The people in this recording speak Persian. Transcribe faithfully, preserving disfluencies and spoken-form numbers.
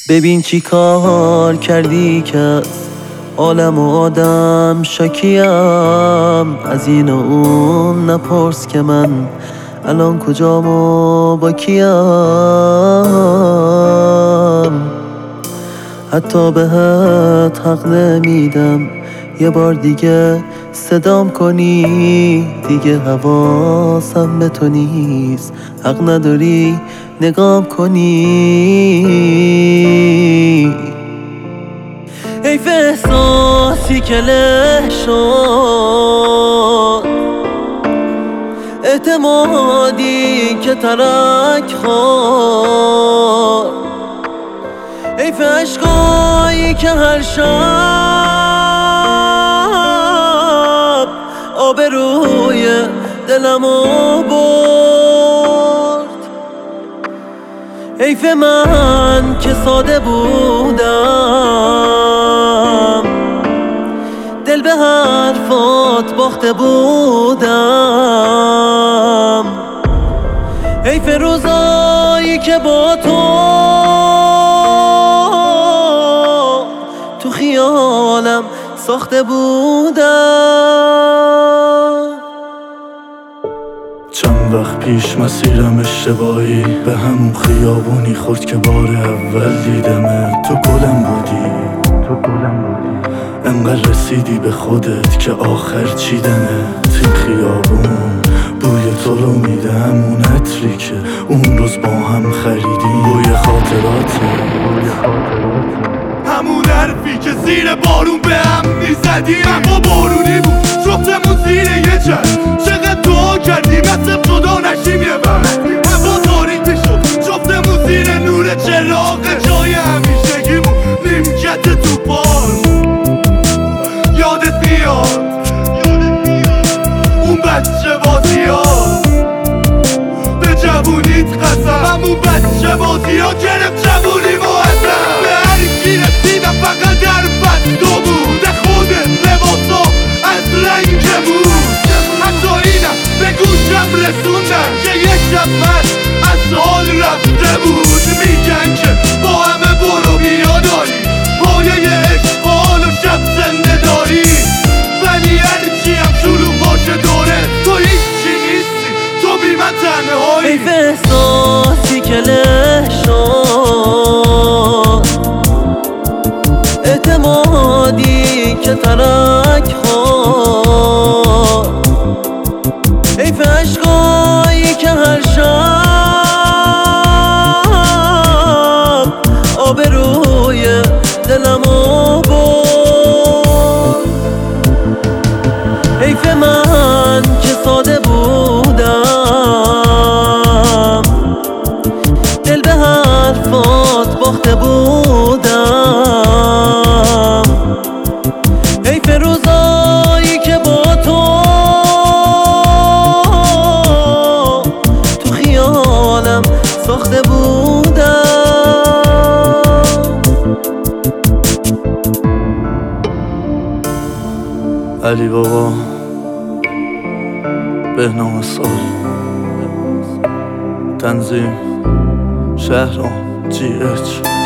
ببین چی کار کردی که از عالم و آدم شکیم. از این و اون نپرس که من الان کجام و با کیم. حتی بهت حق نمیدم یه بار دیگه صدام کنی. دیگه حواسم به تو نیست، حق نداری نگام کنی. حیف احساسی که له شد، اعتمادی که ترک خورد. حیف عشقایی که هر شب آبروی دلمو برد. حیف من که ساده بودم، دل به حرفات باخته بودم. حیف روزایی که با تو تو خیالم ساخته بودم. چند وقت پیش مسیرم اشتباهی به همون خیابونی خورد که بار اول دیدمه. تو گلم بودی، تو گلم بودی، انقدر رسیدی به خودت که آخر چیدنه. این خیابون بوی تو رو میده، همون عطری که اون روز با هم خریدیم. بوی خاطراته، بوی خاطراته، همون حرفی که زیر بارون به هم میزدیم. اما بارونی بود، جفتمون زیر یه چشم. چقدر دعا کردیم مثل خدا نشیم یه وقت. هوا تاریک شد، جفتمون زیر نور چراغ. جای همیشگیمون نیمکت تو پارک. یادت میاد اون بچه بازی ها، به جوونیت قسم. همون بچه بازی ها گرفت جوونی ما ازم. به هر کی رسیدم فقط در بستا بود، خودت لباسا از رنگ بود. حتی اینم به گوشم رسوندن که یک شب من از حال رفته بود. میگن که با همه برو بیا داری، پایه عشق حال و شب زنده داری. ولی هرچی هم شروع باشه دوره، تو هیچی نیستی، تو بی من تنهایی. حیف احساسی که له شد، اعتمادی که ترک خورد. حیف عشقایی که هر شب آبروی دلمو برد. حیف من که ساده بودم، دل به حرفات باخته بودم. حیف روزایی که با تو تو خیالم ساخته بودم. علی بابا، بهنام سال، تنظیم شهرام جی اچ.